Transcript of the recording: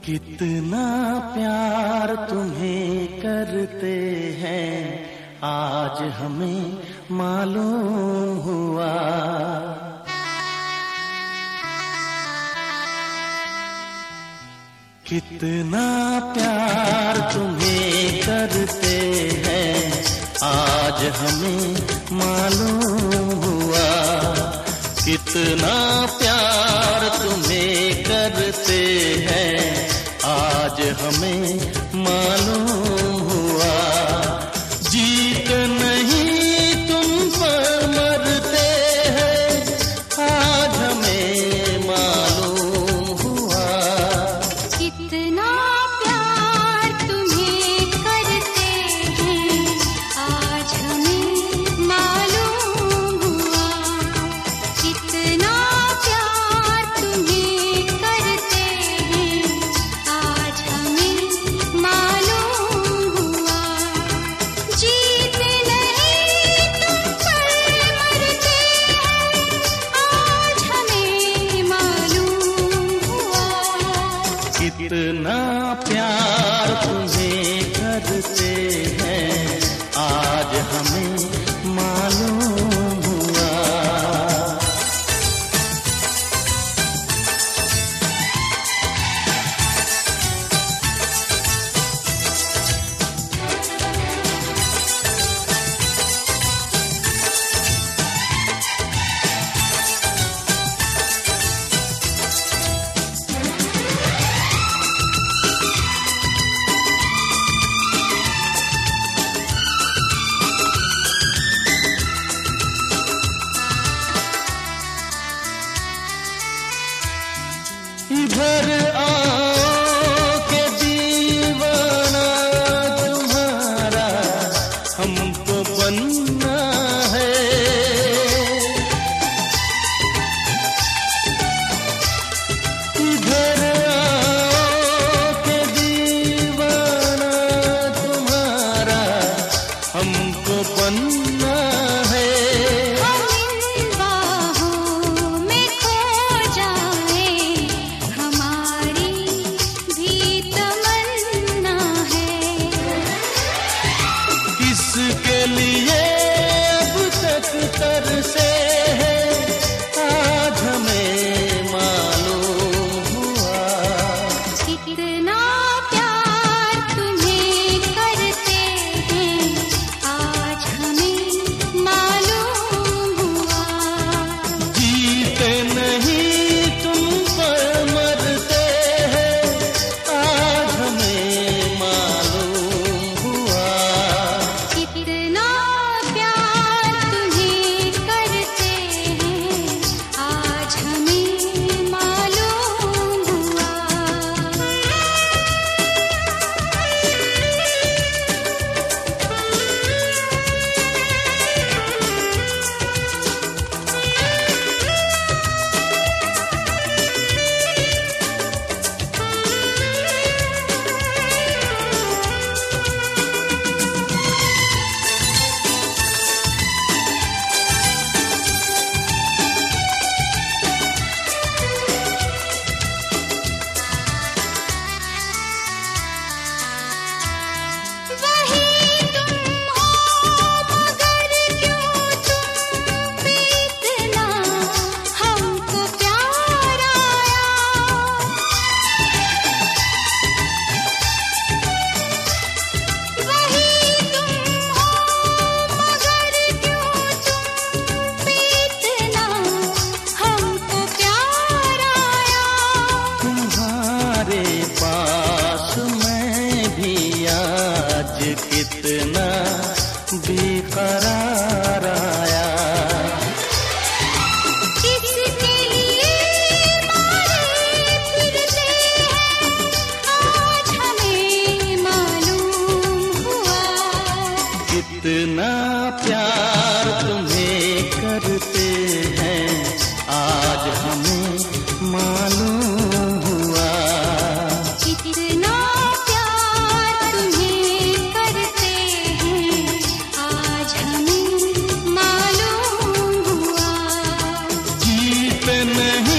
कितना प्यार तुम्हें करते हैं आज हमें मालूम हुआ। कितना प्यार तुम्हें करते हैं आज हमें मालूम हुआ। कितना प्यार तुम्हें करते हैं आज हमें मालूम हुआ। जीत नहीं तुम पर मरते हैं आज हमें मालूम हुआ। कितना प्यार तुम्हें करते हैं आज हमें मालूम हुआ। कितना प्यार तुम्हें करते हैं आज हमें मालूम हुआ। जीत नहीं तुम पर मरते हैं आज हमें मालूम हुआ। कितना प्यार तुम्हें करते हैं आज हमें मालूम हुआ। इधर आओ के दीवाना तुम्हारा हमको बनना है। इधर आओ के दीवाना तुम्हारा हमको बनना है। हम इन बाहों में खो जाए हमारी भी तमन्ना है। किसके लिए अब तक तरसे हैं आज हमें मालूम हुआ। कितना प्यार तुम्हें करते हैं आज हमें मालूम हुआ। जीते नहीं तुम पर मरते हैं आज हमें मालूम हुआ। कितना प्यार तुम्हें करते हैं आज हमें मालूम हुआ। वही तुम हो मगर क्यों तुम पे इतना हमको प्यार आया। वही तुम हो मगर क्यों तुम पे इतना हमको प्यार आया। तुम्हारे पास मैं भी आज कितना बेकरार आया। किसके लिए मारे फिरते हैं आज हमें मालूम हुआ। कितना प्यार तुम्हें करते हैं आज हमें मालूम हुआ। कितना प्यार तुम्हें करते हैं आज हमें मालूम हुआ। जीत नहीं